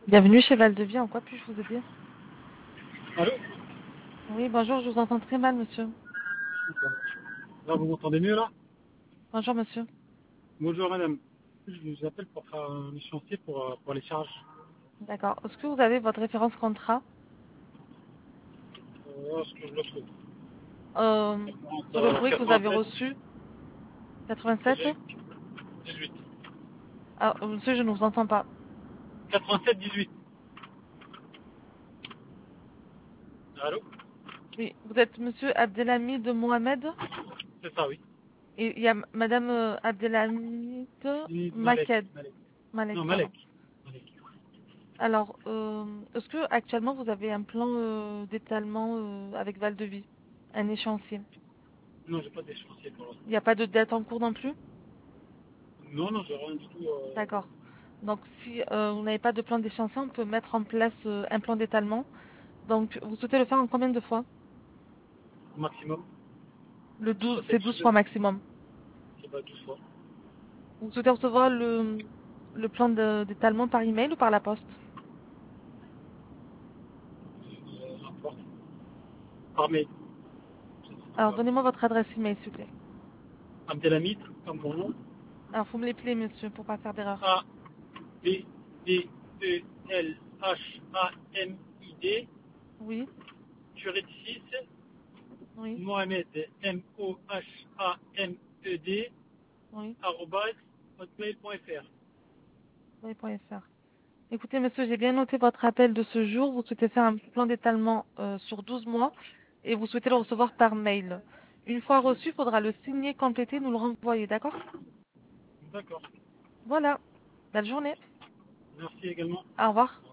Bienvenue chez Val-de-Vie, en quoi puis-je vous aider? Allô? Oui, bonjour, je vous entends très mal, monsieur. Là, vous m'entendez mieux là? Bonjour, monsieur. Bonjour madame. Je vous appelle pour faire un échéancier pour les charges. D'accord. Est-ce que vous avez votre référence contrat? Ce que je le trouve. Euh, sur le courrier que vous avez 87, reçu, 87? 18. Ah, monsieur, je ne vous entends pas. 87, 18. Allô? Oui, vous êtes monsieur Abdelhamid Mohamed C'est ça, oui. et il y a madame Abdelhamid Ni Malek. Maked. Malek. Malek, Non, pardon. Malek. Malek. Alors, est-ce que actuellement vous avez un plan d'étalement avec Val-de-Vie? Un échéancier? Non, j'ai pas d'échéancier pour l'instant. Il n'y a pas de dette en cours non plus? Non, non, j'ai rien du tout D'accord. Donc, si vous n'avez pas de plan d'échéancier, on peut mettre en place un plan d'étalement. Donc, vous souhaitez le faire en combien de fois? au maximum. Le Ça 12, fait c'est 12 12, fois maximum. c'est pas 12 fois. Vous souhaitez recevoir le plan d'étalement par email ou par la poste? N'importe. Par mail. C'est Alors, pas grave. donnez-moi votre adresse email, s'il vous plaît. Abdelhamid, comme mon nom. Alors, faut me l'épeler, monsieur, pour pas faire d'erreur. A, B, D, E, L, H, A, M, I, D. Oui, Curé de 6, oui, Mohamed, Mohamed, oui, arrobase, hotmail.fr. oui.fr. Écoutez, monsieur, j'ai bien noté votre appel de ce jour. Vous souhaitez faire un plan d'étalement sur 12 mois et vous souhaitez le recevoir par mail. Une fois reçu, il faudra le signer, compléter, nous le renvoyer, d'accord? D'accord. Voilà. Belle journée. Merci également. Au revoir.